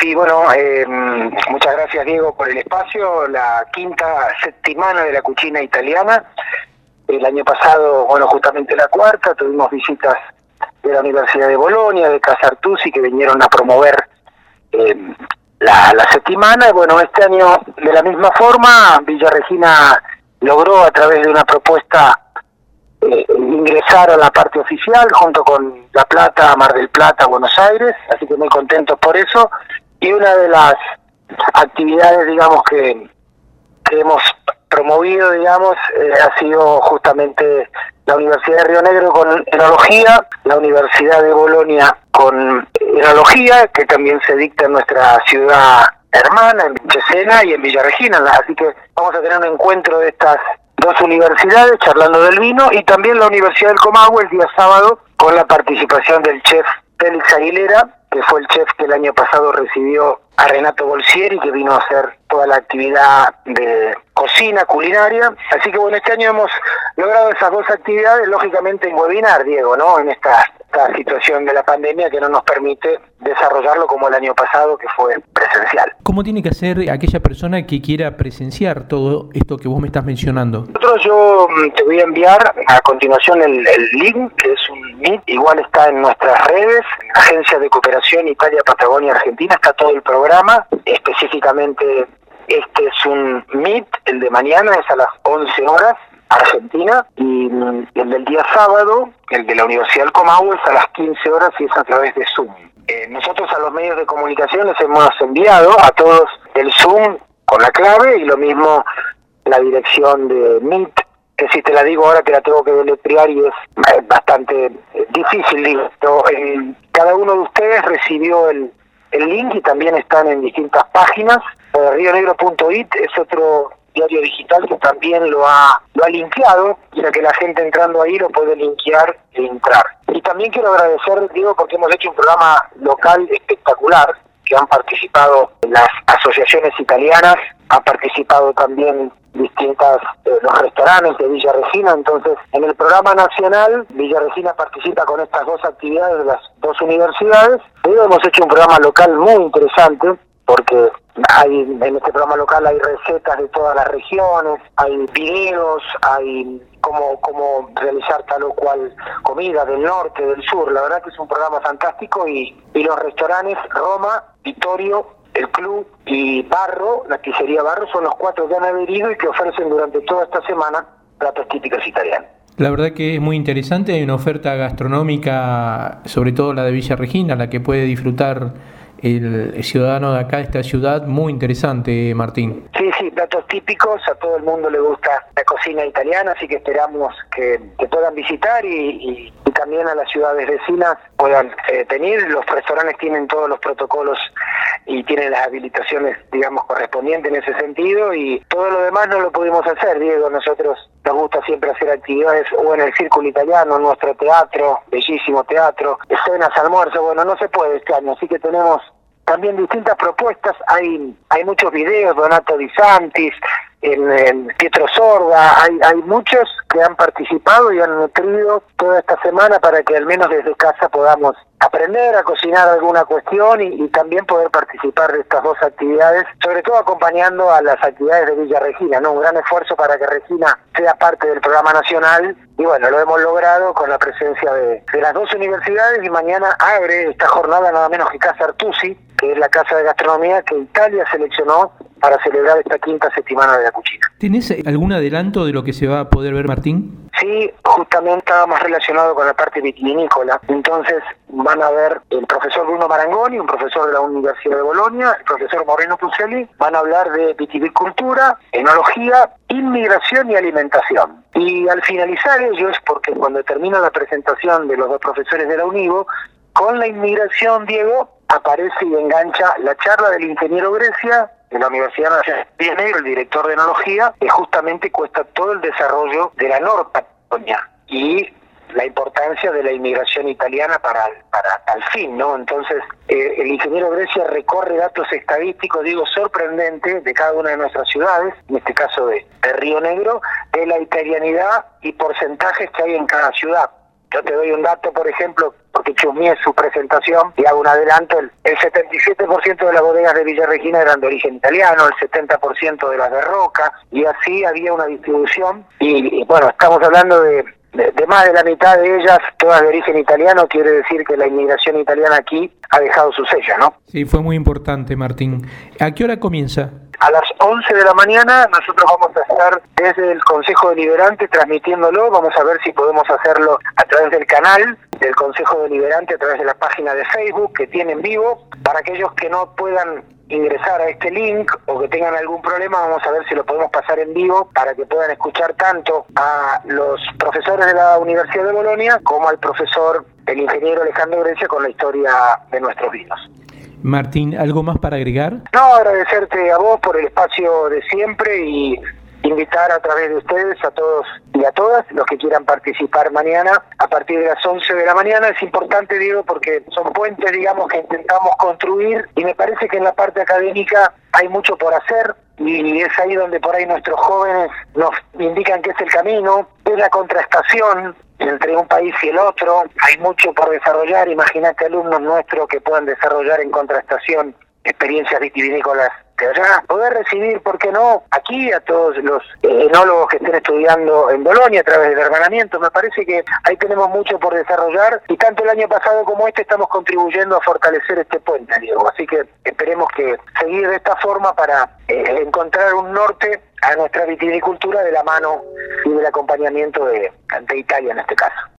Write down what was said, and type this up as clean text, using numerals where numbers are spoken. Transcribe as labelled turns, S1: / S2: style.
S1: Sí, bueno, muchas gracias Diego por el espacio. La quinta settimana de la cucina italiana. El año pasado, bueno, justamente la cuarta, tuvimos visitas de la Universidad de Bolonia, de Casa Artusi, que vinieron a promover la settimana. Y bueno, este año de la misma forma, Villa Regina logró a través de una propuesta ingresar a la parte oficial junto con La Plata, Mar del Plata, Buenos Aires, así que muy contentos por eso. Y una de las actividades, digamos, que hemos promovido, digamos, ha sido justamente la Universidad de Río Negro con enología, la Universidad de Bolonia con enología, que también se dicta en nuestra ciudad hermana, en Cesena y en Villa Regina. Así que vamos a tener un encuentro de estas dos universidades charlando del vino, y también la Universidad del Comahue el día sábado con la participación del chef Félix Aguilera, que fue el chef que el año pasado recibió a Renato Bolsieri, que vino a hacer toda la actividad de cocina, culinaria. Así que bueno, este año hemos logrado esas dos actividades, lógicamente en webinar, Diego, ¿no? En esta situación de la pandemia que no nos permite desarrollarlo como el año pasado, que fue presencial.
S2: ¿Cómo tiene que hacer aquella persona que quiera presenciar todo esto que vos me estás mencionando?
S1: Yo te voy a enviar a continuación el link, que es un Meet, igual está en nuestras redes, en la Agencia de Cooperación Italia, Patagonia, Argentina, está todo el programa. Específicamente este es un Meet, el de mañana es a las 11 horas, Argentina, y el del día sábado, el de la Universidad del Comahue, es a las 15 horas y es a través de Zoom. Nosotros a los medios de comunicación les hemos enviado a todos el Zoom con la clave, y lo mismo la dirección de Meet, que si te la digo ahora te la tengo que deletrear y es bastante difícil, digo. Cada uno de ustedes recibió el link y también están en distintas páginas. Rionegro.it es otro diario digital que también lo ha linkeado, ya que la gente entrando ahí lo puede linkear e entrar. Y también quiero agradecer, Diego, porque hemos hecho un programa local espectacular, que han participado las asociaciones italianas, ha participado también distintas los restaurantes de Villa Regina. Entonces, en el programa nacional, Villa Regina participa con estas dos actividades de las dos universidades. Hemos hecho un programa local muy interesante, porque en este programa local hay recetas de todas las regiones, hay videos, hay cómo realizar tal o cual comida del norte, del sur. La verdad que es un programa fantástico, y los restaurantes Roma, Vittorio, el Club y Barro, la pizzería Barro, son los 4 que han adherido y que ofrecen durante toda esta semana platos típicos italianos.
S2: La verdad que es muy interesante, hay una oferta gastronómica, sobre todo la de Villa Regina, la que puede disfrutar el ciudadano de acá, de esta ciudad, muy interesante, Martín.
S1: Sí, platos típicos, a todo el mundo le gusta la cocina italiana, así que esperamos que puedan visitar y también a las ciudades vecinas puedan venir. Los restaurantes tienen todos los protocolos y tienen las habilitaciones, digamos, correspondientes en ese sentido, y todo lo demás no lo pudimos hacer, Diego. Nosotros nos gusta siempre hacer actividades o en el Círculo Italiano, en nuestro teatro, bellísimo teatro, escenas, almuerzos. Bueno, no se puede este año, así que tenemos también distintas propuestas. Hay muchos videos, Donato Di Santis, en Pietro Sorda, hay muchos que han participado y han nutrido toda esta semana para que al menos desde casa podamos aprender a cocinar alguna cuestión y también poder participar de estas dos actividades, sobre todo acompañando a las actividades de Villa Regina, ¿no? Un gran esfuerzo para que Regina sea parte del programa nacional, y bueno, lo hemos logrado con la presencia de las dos universidades. Y mañana abre esta jornada nada menos que Casa Artusi, que es la casa de gastronomía que Italia seleccionó para celebrar esta quinta settimana de la cucina.
S2: ¿Tenés algún adelanto de lo que se va a poder ver, Martín?
S1: Sí, justamente estaba más relacionado con la parte vitivinícola. Entonces van a ver el profesor Bruno Marangoni, un profesor de la Universidad de Bolonia, el profesor Moreno Pucelli, van a hablar de viticultura, enología, inmigración y alimentación. Y al finalizar ellos, porque cuando termina la presentación de los dos profesores de la UNIVO, con la inmigración, Diego, aparece y engancha la charla del ingeniero Grecia, de la Universidad Nacional de Río Negro, el director de enología, que justamente cuesta todo el desarrollo de la Patagonia y la importancia de la inmigración italiana para tal fin, ¿no? Entonces, el ingeniero Grecia recorre datos estadísticos, digo, sorprendentes, de cada una de nuestras ciudades, en este caso de Río Negro, de la italianidad y porcentajes que hay en cada ciudad, Yo te doy un dato, por ejemplo, porque chusmeé su presentación y hago un adelanto. El 77% de las bodegas de Villa Regina eran de origen italiano, el 70% de las de Roca, y así había una distribución. Y bueno, estamos hablando de más de la mitad de ellas, todas de origen italiano. Quiere decir que la inmigración italiana aquí ha dejado su sello, ¿no?
S2: Sí, fue muy importante, Martín. ¿A qué hora comienza?
S1: A las 11 de la mañana nosotros vamos a estar desde el Consejo Deliberante transmitiéndolo. Vamos a ver si podemos hacerlo a través del canal del Consejo Deliberante, a través de la página de Facebook que tiene en vivo. Para aquellos que no puedan ingresar a este link o que tengan algún problema, vamos a ver si lo podemos pasar en vivo para que puedan escuchar tanto a los profesores de la Universidad de Bolonia como al profesor, el ingeniero Alejandro Grecia, con la historia de nuestros vinos.
S2: Martín, ¿algo más para agregar?
S1: No, agradecerte a vos por el espacio de siempre y invitar a través de ustedes a todos y a todas los que quieran participar mañana a partir de las 11 de la mañana. Es importante, Diego, porque son puentes, digamos, que intentamos construir, y me parece que en la parte académica hay mucho por hacer, y es ahí donde por ahí nuestros jóvenes nos indican que es el camino, es la contrastación entre un país y el otro. Hay mucho por desarrollar. Imagínate alumnos nuestros que puedan desarrollar en contrastación experiencias vitivinícolas de allá, poder recibir, ¿por qué no?, aquí a todos los enólogos que estén estudiando en Bolonia a través del hermanamiento. Me parece que ahí tenemos mucho por desarrollar, y tanto el año pasado como este estamos contribuyendo a fortalecer este puente, Diego. Así que esperemos que seguir de esta forma para encontrar un norte a nuestra vitivinicultura de la mano y del acompañamiento de Italia en este caso.